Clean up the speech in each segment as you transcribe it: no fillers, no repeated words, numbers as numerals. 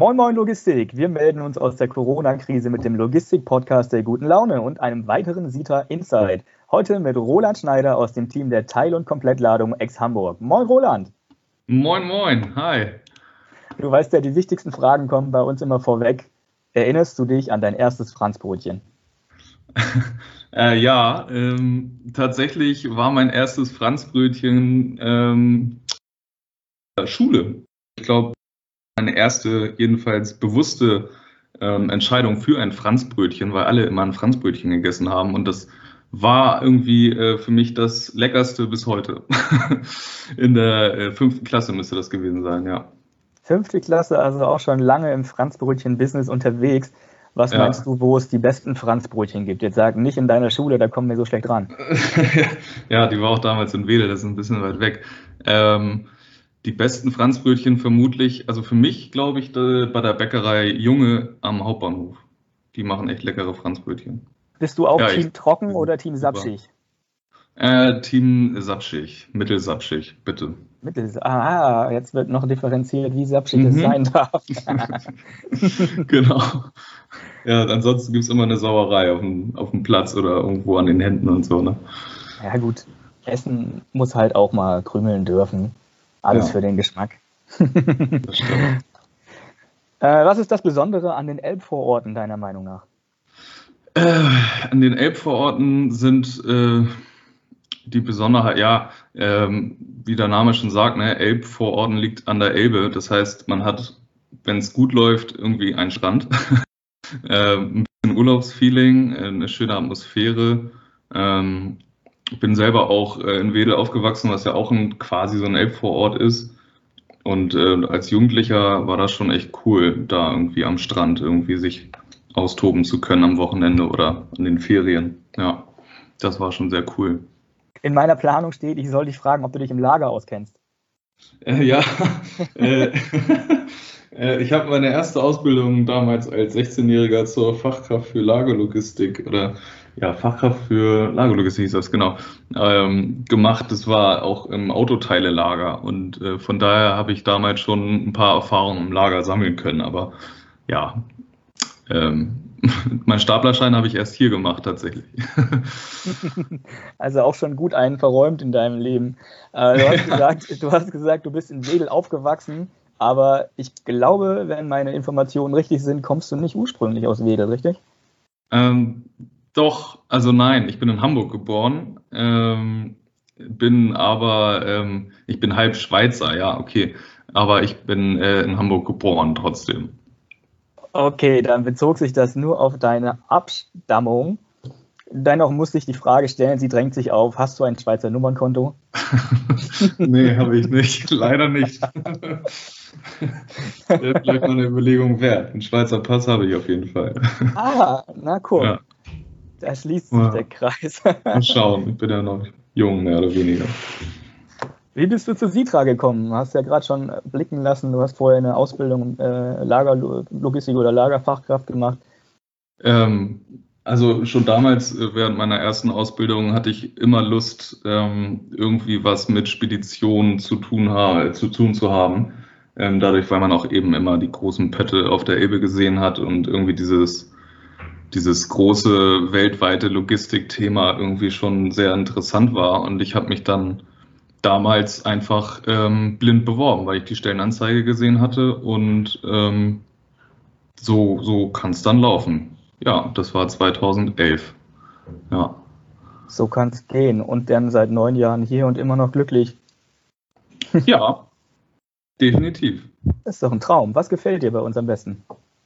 Moin Moin Logistik, wir melden uns aus der Corona-Krise mit dem Logistik-Podcast der guten Laune und einem weiteren SITA Insight. Heute mit Roland Schneider aus dem Team der Teil- und Komplettladung ex-Hamburg. Moin Roland. Moin Moin, hi. Du weißt ja, die wichtigsten Fragen kommen bei uns immer vorweg. Erinnerst du dich an dein erstes Franzbrötchen? Tatsächlich war mein erstes Franzbrötchen Schule. Ich glaube, meine erste jedenfalls bewusste Entscheidung für ein Franzbrötchen, weil alle immer ein Franzbrötchen gegessen haben und das war irgendwie für mich das Leckerste bis heute. In der 5. Klasse müsste das gewesen sein, ja. 5. Klasse, also auch schon lange im Franzbrötchen-Business unterwegs. Was meinst du, wo es die besten Franzbrötchen gibt? Jetzt sag nicht in deiner Schule, da kommen wir so schlecht ran. Ja, die war auch damals in Wedel, das ist ein bisschen weit weg. Die besten Franzbrötchen vermutlich, also für mich glaube ich, bei der Bäckerei Junge am Hauptbahnhof. Die machen echt leckere Franzbrötchen. Bist du auch Team Trocken oder Team Sapschig? Team Sapschig, mittelsapschig, bitte. Jetzt wird noch differenziert, wie sapschig es sein darf. Genau. Ja, ansonsten gibt es immer eine Sauerei auf dem Platz oder irgendwo an den Händen und so, ne? Ja gut, Essen muss halt auch mal krümeln dürfen. Alles für den Geschmack. Das stimmt. Was ist das Besondere an den Elbvororten deiner Meinung nach? An den Elbvororten sind die Besonderheit, wie der Name schon sagt, ne, Elbvororten liegt an der Elbe. Das heißt, man hat, wenn es gut läuft, irgendwie einen Strand. Ein bisschen Urlaubsfeeling, eine schöne Atmosphäre. Ich bin selber auch in Wedel aufgewachsen, was ja auch quasi so ein Elbvorort ist. Und als Jugendlicher war das schon echt cool, da irgendwie am Strand irgendwie sich austoben zu können am Wochenende oder in den Ferien. Ja, das war schon sehr cool. In meiner Planung steht, ich soll dich fragen, ob du dich im Lager auskennst. Ich habe meine erste Ausbildung damals als 16-Jähriger zur Fachkraft für Lagerlogistik Fachkraft für Lagerlogistik hieß das, genau, gemacht. Das war auch im Autoteilelager und von daher habe ich damals schon ein paar Erfahrungen im Lager sammeln können, aber ja, meinen Staplerschein habe ich erst hier gemacht, tatsächlich. Also auch schon gut einen verräumt in deinem Leben. Du hast gesagt, du bist in Wedel aufgewachsen, aber ich glaube, wenn meine Informationen richtig sind, kommst du nicht ursprünglich aus Wedel, richtig? Doch, also nein, ich bin in Hamburg geboren, ich bin halb Schweizer, ja, okay, aber ich bin in Hamburg geboren trotzdem. Okay, dann bezog sich das nur auf deine Abstammung. Dennoch musste ich die Frage stellen, sie drängt sich auf, hast du ein Schweizer Nummernkonto? Nee, habe ich nicht, leider nicht. Das wäre vielleicht mal eine Überlegung wert. Einen Schweizer Pass habe ich auf jeden Fall. Na guck, ja. Da schließt sich der Kreis. Mal schauen, ich bin ja noch jung, mehr oder weniger. Wie bist du zu SITA gekommen? Du hast ja gerade schon blicken lassen, du hast vorher eine Ausbildung Lagerlogistik oder Lagerfachkraft gemacht. Also schon damals während meiner ersten Ausbildung hatte ich immer Lust, irgendwie was mit Spedition zu tun zu haben. Dadurch, weil man auch eben immer die großen Pötte auf der Elbe gesehen hat und irgendwie dieses große weltweite Logistikthema irgendwie schon sehr interessant war. Und ich habe mich dann damals einfach blind beworben, weil ich die Stellenanzeige gesehen hatte und so kann es dann laufen. Ja, das war 2011. Ja. So kann es gehen. Und dann seit 9 Jahren hier und immer noch glücklich. Ja, definitiv. Das ist doch ein Traum. Was gefällt dir bei uns am besten?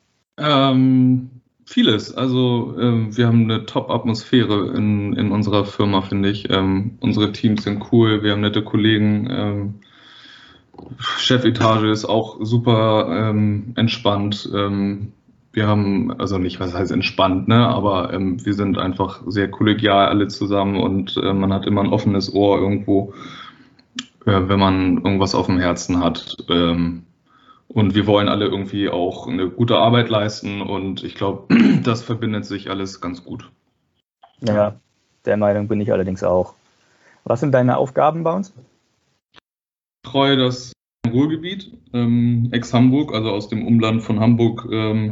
Vieles. Also wir haben eine Top-Atmosphäre in unserer Firma, finde ich. Unsere Teams sind cool, wir haben nette Kollegen. Chefetage ist auch super entspannt. Wir haben, also nicht, was heißt entspannt, ne? Aber wir sind einfach sehr kollegial alle zusammen und man hat immer ein offenes Ohr irgendwo, wenn man irgendwas auf dem Herzen hat. Und wir wollen alle irgendwie auch eine gute Arbeit leisten und ich glaube, das verbindet sich alles ganz gut. Ja, der Meinung bin ich allerdings auch. Was sind deine Aufgaben bei uns? Ich betreue das Ruhrgebiet, Ex-Hamburg, also aus dem Umland von Hamburg,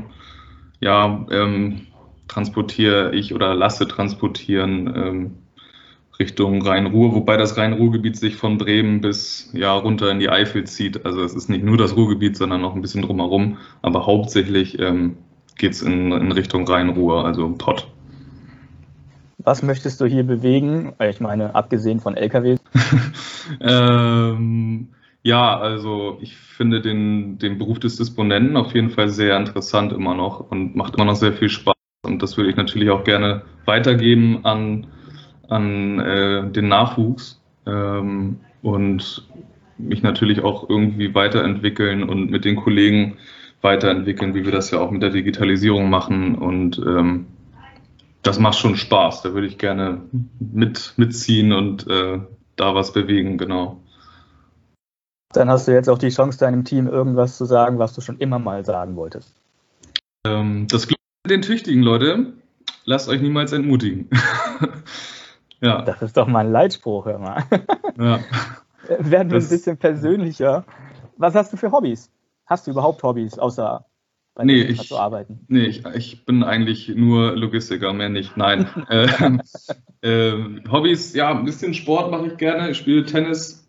transportiere ich oder lasse transportieren Richtung Rhein-Ruhr, wobei das Rhein-Ruhr-Gebiet sich von Bremen bis runter in die Eifel zieht. Also es ist nicht nur das Ruhrgebiet, sondern noch ein bisschen drumherum, aber hauptsächlich geht es in Richtung Rhein-Ruhr, also Pott. Was möchtest du hier bewegen? Ich meine, abgesehen von LKWs. Also ich finde den Beruf des Disponenten auf jeden Fall sehr interessant immer noch und macht immer noch sehr viel Spaß. Und das würde ich natürlich auch gerne weitergeben an den Nachwuchs und mich natürlich auch irgendwie weiterentwickeln und mit den Kollegen weiterentwickeln, wie wir das ja auch mit der Digitalisierung machen. Und das macht schon Spaß. Da würde ich gerne mitziehen und da was bewegen, genau. Dann hast du jetzt auch die Chance, deinem Team irgendwas zu sagen, was du schon immer mal sagen wolltest. Das Glück mit den Tüchtigen, Leute. Lasst euch niemals entmutigen. Ja. Das ist doch mal ein Leitspruch, hör mal. Ja. Werden wir ein bisschen persönlicher. Was hast du für Hobbys? Hast du überhaupt Hobbys, außer bei denen zu arbeiten? Nee, ich bin eigentlich nur Logistiker, mehr nicht. Nein. Hobbys, ja, ein bisschen Sport mache ich gerne. Ich spiele Tennis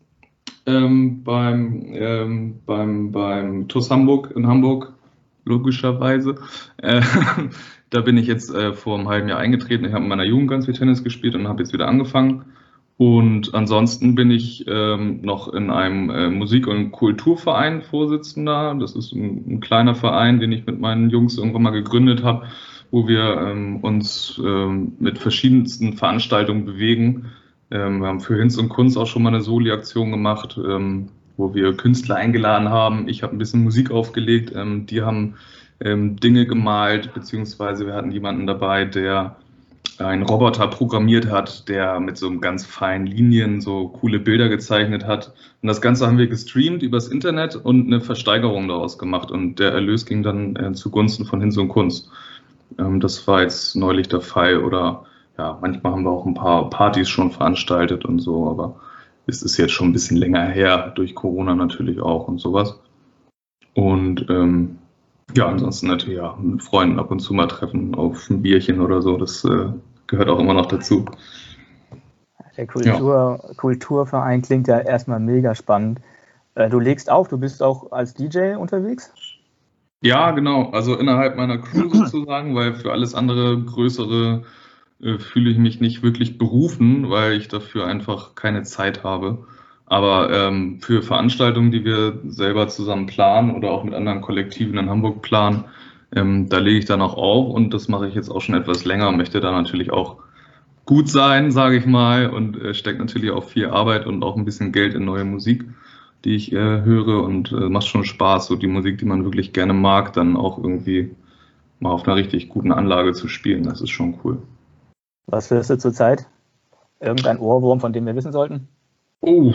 beim TuS Hamburg in Hamburg, logischerweise. Da bin ich jetzt vor einem halben Jahr eingetreten. Ich habe in meiner Jugend ganz viel Tennis gespielt und habe jetzt wieder angefangen. Und ansonsten bin ich noch in einem Musik- und Kulturverein Vorsitzender. Das ist ein kleiner Verein, den ich mit meinen Jungs irgendwann mal gegründet habe, wo wir uns mit verschiedensten Veranstaltungen bewegen. Wir haben für Hinz und Kunst auch schon mal eine Soli-Aktion gemacht, wo wir Künstler eingeladen haben. Ich habe ein bisschen Musik aufgelegt. Die haben Dinge gemalt, beziehungsweise wir hatten jemanden dabei, der einen Roboter programmiert hat, der mit so ganz feinen Linien so coole Bilder gezeichnet hat. Und das Ganze haben wir gestreamt übers Internet und eine Versteigerung daraus gemacht. Und der Erlös ging dann zugunsten von Hinz und Kunst. Das war jetzt neulich der Fall. Oder ja, manchmal haben wir auch ein paar Partys schon veranstaltet und so. Aber es ist jetzt schon ein bisschen länger her, durch Corona natürlich auch und sowas. Und ansonsten natürlich mit Freunden ab und zu mal treffen auf ein Bierchen oder so. Das gehört auch immer noch dazu. Der Kulturverein klingt ja erstmal mega spannend. Du legst auf, du bist auch als DJ unterwegs? Ja, genau. Also innerhalb meiner Crew sozusagen, weil für alles andere Größere fühle ich mich nicht wirklich berufen, weil ich dafür einfach keine Zeit habe. Aber für Veranstaltungen, die wir selber zusammen planen oder auch mit anderen Kollektiven in Hamburg planen, da lege ich dann auch auf und das mache ich jetzt auch schon etwas länger, möchte da natürlich auch gut sein, sage ich mal, und steckt natürlich auch viel Arbeit und auch ein bisschen Geld in neue Musik, die ich höre und macht schon Spaß, so die Musik, die man wirklich gerne mag, dann auch irgendwie mal auf einer richtig guten Anlage zu spielen. Das ist schon cool. Was hörst du zurzeit? Irgendein Ohrwurm, von dem wir wissen sollten? Oh.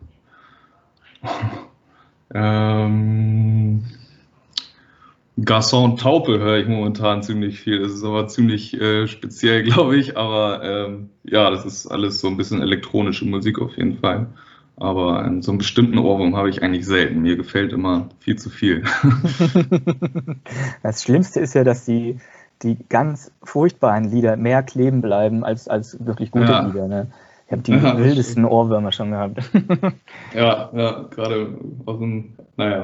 Garçon Taupe höre ich momentan ziemlich viel. Das ist aber ziemlich speziell, glaube ich. Aber das ist alles so ein bisschen elektronische Musik auf jeden Fall. Aber so einen bestimmten Ohrwurm habe ich eigentlich selten. Mir gefällt immer viel zu viel. Das Schlimmste ist ja, dass die ganz furchtbaren Lieder mehr kleben bleiben als wirklich gute Lieder. Ne? Ich habe die wildesten Ohrwürmer schon gehabt. Ja, gerade aus dem,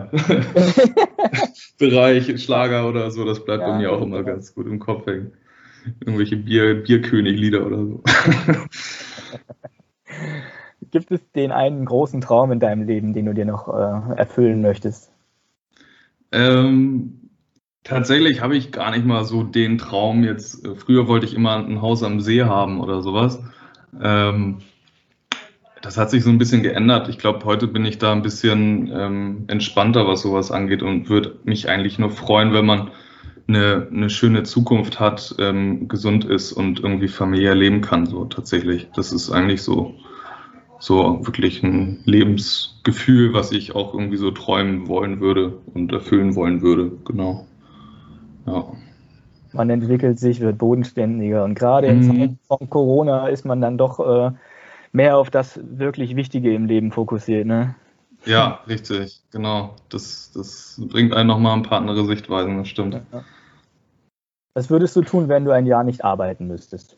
Bereich Schlager oder so, das bleibt bei mir auch immer ganz gut im Kopf hängen. Irgendwelche Bierkönig-Lieder oder so. Gibt es den einen großen Traum in deinem Leben, den du dir noch erfüllen möchtest? Tatsächlich habe ich gar nicht mal so den Traum jetzt. Früher wollte ich immer ein Haus am See haben oder sowas. Das hat sich so ein bisschen geändert. Ich glaube, heute bin ich da ein bisschen entspannter, was sowas angeht und würde mich eigentlich nur freuen, wenn man eine schöne Zukunft hat, gesund ist und irgendwie familiär leben kann. So tatsächlich. Das ist eigentlich so wirklich ein Lebensgefühl, was ich auch irgendwie so träumen wollen würde und erfüllen wollen würde. Genau. Ja. Man entwickelt sich, wird bodenständiger und gerade in Zeiten von Corona ist man dann doch mehr auf das wirklich Wichtige im Leben fokussiert, ne? Ja, richtig, genau. Das bringt einen nochmal ein paar andere Sichtweisen, das stimmt. Ja. Was würdest du tun, wenn du ein Jahr nicht arbeiten müsstest?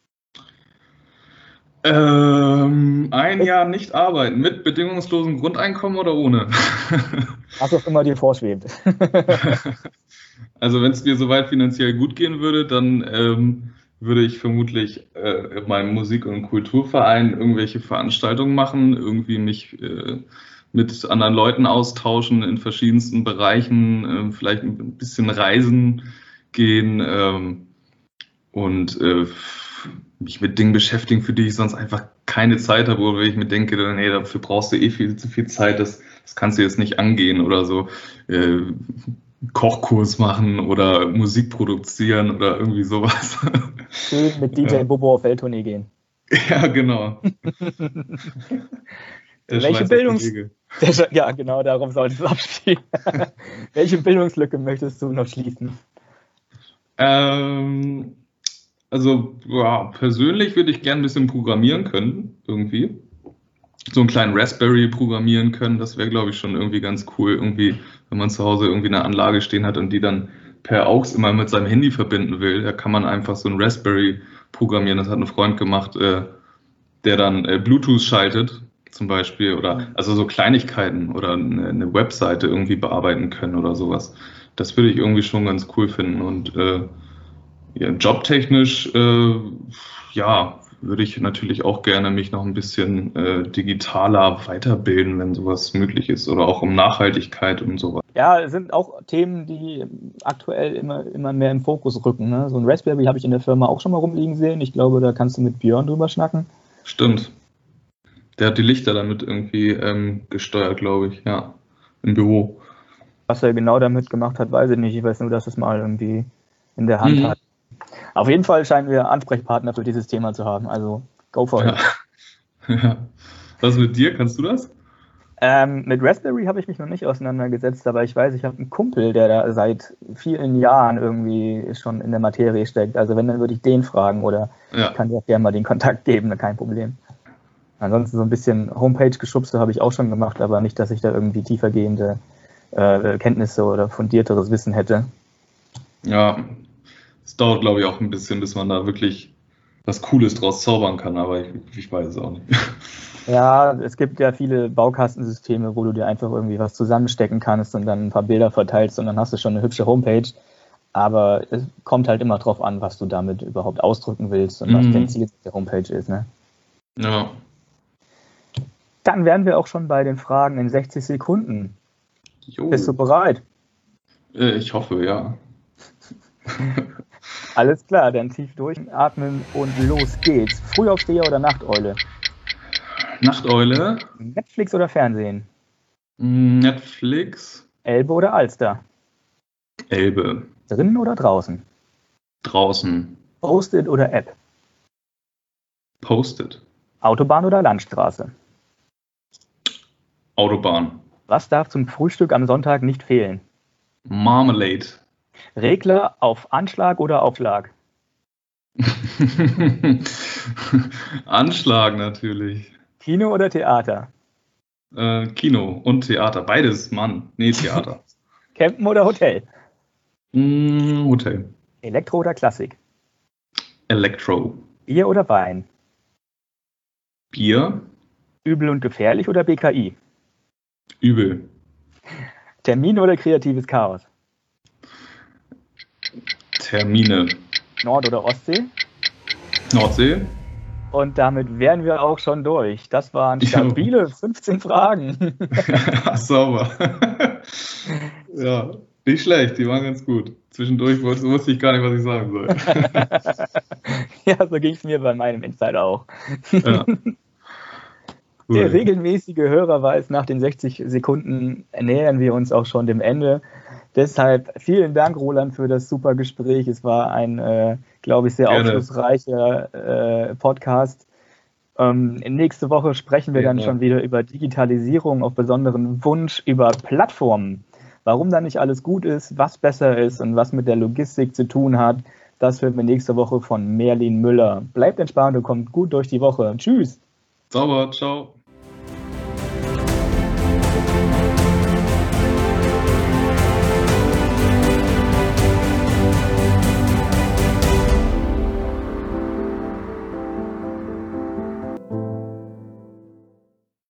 Ein Jahr nicht arbeiten, mit bedingungslosem Grundeinkommen oder ohne? Was auch immer dir vorschwebt. Also wenn es mir soweit finanziell gut gehen würde, dann würde ich vermutlich in meinem Musik- und Kulturverein irgendwelche Veranstaltungen machen, irgendwie mich mit anderen Leuten austauschen in verschiedensten Bereichen, vielleicht ein bisschen reisen gehen und mich mit Dingen beschäftigen, für die ich sonst einfach keine Zeit habe, oder ich mir denke, nee, dafür brauchst du eh viel zu viel Zeit, das kannst du jetzt nicht angehen oder so. Kochkurs machen oder Musik produzieren oder irgendwie sowas. Schön mit DJ Bobo auf Welttournee gehen. Ja, genau. Der Welche Schweizer Kollege. Ja, genau, darum soll es abspielen. Welche Bildungslücke möchtest du noch schließen? Also, ja, persönlich würde ich gerne ein bisschen programmieren können, irgendwie. So einen kleinen Raspberry programmieren können, das wäre, glaube ich, schon irgendwie ganz cool. Irgendwie, wenn man zu Hause irgendwie eine Anlage stehen hat und die dann per AUX immer mit seinem Handy verbinden will, da kann man einfach so einen Raspberry programmieren. Das hat ein Freund gemacht, der dann Bluetooth schaltet, zum Beispiel, oder also so Kleinigkeiten oder eine Webseite irgendwie bearbeiten können oder sowas. Das würde ich irgendwie schon ganz cool finden. Und ja, jobtechnisch, ja, würde ich natürlich auch gerne mich noch ein bisschen digitaler weiterbilden, wenn sowas möglich ist, oder auch um Nachhaltigkeit und sowas. Ja, es sind auch Themen, die aktuell immer mehr im Fokus rücken. Ne? So ein Raspberry habe ich in der Firma auch schon mal rumliegen sehen. Ich glaube, da kannst du mit Björn drüber schnacken. Stimmt. Der hat die Lichter damit irgendwie gesteuert, glaube ich, ja, im Büro. Was er genau damit gemacht hat, weiß ich nicht. Ich weiß nur, dass es mal irgendwie in der Hand hat. Auf jeden Fall scheinen wir Ansprechpartner für dieses Thema zu haben. Also, go for it. Ja. Was mit dir? Kannst du das? Mit Raspberry habe ich mich noch nicht auseinandergesetzt, aber ich weiß, ich habe einen Kumpel, der da seit vielen Jahren irgendwie schon in der Materie steckt. Also wenn, dann würde ich den fragen oder ich kann dir gerne mal den Kontakt geben, kein Problem. Ansonsten so ein bisschen Homepage-Geschubse habe ich auch schon gemacht, aber nicht, dass ich da irgendwie tiefergehende Kenntnisse oder fundierteres Wissen hätte. Ja, es dauert, glaube ich, auch ein bisschen, bis man da wirklich was Cooles draus zaubern kann, aber ich weiß es auch nicht. Ja, es gibt ja viele Baukastensysteme, wo du dir einfach irgendwie was zusammenstecken kannst und dann ein paar Bilder verteilst und dann hast du schon eine hübsche Homepage. Aber es kommt halt immer drauf an, was du damit überhaupt ausdrücken willst und was dein Ziel der Homepage ist. Ne? Ja. Dann wären wir auch schon bei den Fragen in 60 Sekunden. Jo. Bist du bereit? Ich hoffe, ja. Alles klar, dann tief durchatmen und los geht's. Frühaufsteher oder Nachteule? Nachteule. Netflix oder Fernsehen? Netflix. Elbe oder Alster? Elbe. Drinnen oder draußen? Draußen. Post-it oder App? Post-it. Autobahn oder Landstraße? Autobahn. Was darf zum Frühstück am Sonntag nicht fehlen? Marmalade. Regler auf Anschlag oder Aufschlag? Anschlag natürlich. Kino oder Theater? Kino und Theater. Beides, Mann. Nee, Theater. Campen oder Hotel? Hotel. Elektro oder Klassik? Elektro. Bier oder Wein? Bier. Übel und gefährlich oder BKI? Übel. Termin oder kreatives Chaos? Termine. Nord- oder Ostsee? Nordsee. Und damit wären wir auch schon durch. Das waren stabile 15 Fragen. Ja, sauber. Ja, nicht schlecht, die waren ganz gut. Zwischendurch wusste ich gar nicht, was ich sagen soll. Ja, so ging es mir bei meinem Insider auch. Ja. Cool. Der regelmäßige Hörer weiß, nach den 60 Sekunden nähern wir uns auch schon dem Ende. Deshalb vielen Dank, Roland, für das super Gespräch. Es war ein, glaube ich, sehr aufschlussreicher Podcast. Nächste Woche sprechen wir dann schon wieder über Digitalisierung auf besonderen Wunsch, über Plattformen. Warum da nicht alles gut ist, was besser ist und was mit der Logistik zu tun hat, das hören wir nächste Woche von Merlin Müller. Bleibt entspannt und kommt gut durch die Woche. Tschüss. Sauber, ciao.